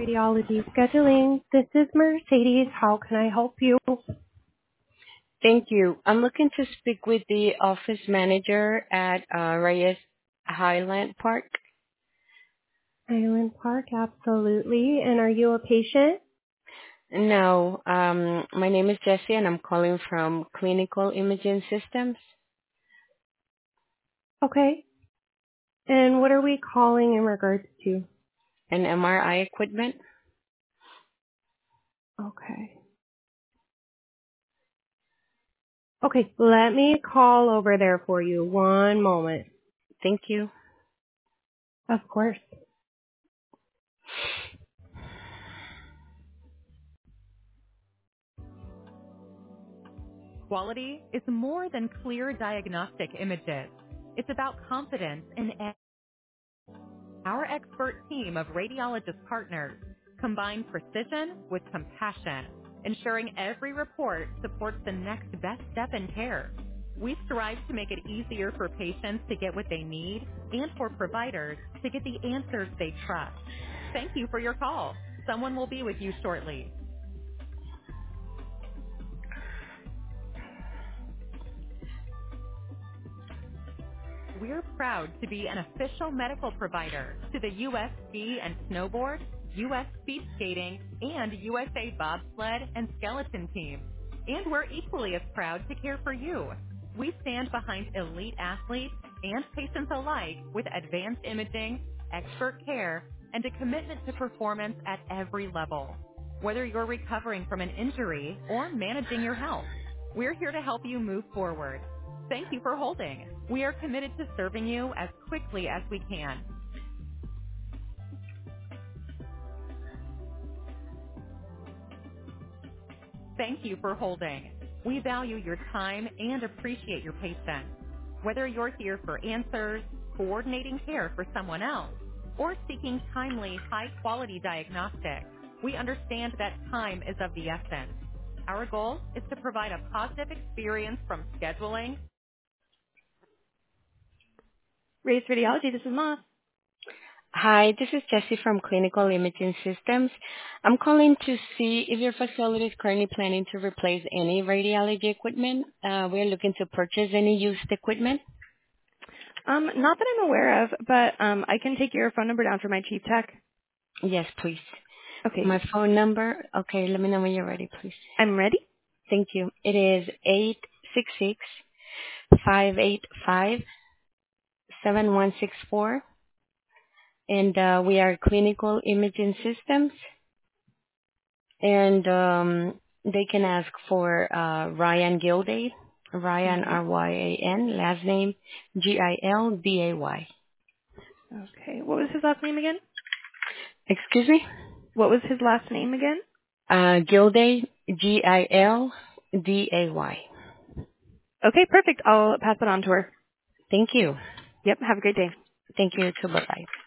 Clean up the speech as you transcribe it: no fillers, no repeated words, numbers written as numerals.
Radiology Scheduling. This is Mercedes. How can I help you? Thank you. I'm looking to speak with the office manager at Reyes Highland Park. Island Park, absolutely. And are you a patient? No, my name is Jessie, and I'm calling from Clinical Imaging Systems Okay. And what are we calling in regards to? and MRI equipment. Okay. Okay, let me call over there for you. One moment. Thank you. Of course. Quality is more than clear diagnostic images. It's about confidence in our expert team of radiologist partners. Combine precision with compassion, ensuring every report supports the next best step in care. We strive to make it easier for patients to get what they need and for providers to get the answers they trust. Thank you for your call. Someone will be with you shortly. We're proud to be an official medical provider to the U.S. Ski and Snowboard, U.S. Speed Skating, and USA Bobsled and Skeleton teams. And we're equally as proud to care for you. We stand behind elite athletes and patients alike with advanced imaging, expert care, and a commitment to performance at every level. Whether you're recovering from an injury or managing your health, we're here to help you move forward. Thank you for holding. We are committed to serving you as quickly as we can. Thank you for holding. We value your time and appreciate your patience. Whether you're here for answers, coordinating care for someone else, or seeking timely, high-quality diagnostics, we understand that time is of the essence. Our goal is to provide a positive experience from scheduling. Race Radiology, this is Ma. Hi, this is Jessie from Clinical Imaging Systems. I'm calling to see if your facility is currently planning to replace any radiology equipment. We're looking to purchase any used equipment. Not that I'm aware of, but I can take your phone number down for my chief tech. Yes, please. Okay, My phone number. Okay, let me know when you're ready, please. I'm ready. Thank you. It is 866-585-7164, and we are Clinical Imaging Systems, and they can ask for Ryan Gilday, Ryan Okay. Ryan, last name Gilday. Okay. What was his last name again? Excuse me? What was his last name again? Gilday, Gilday. Okay, perfect. I'll pass it on to her. Thank you. Yep. Have a great day. Thank you too. Bye-bye.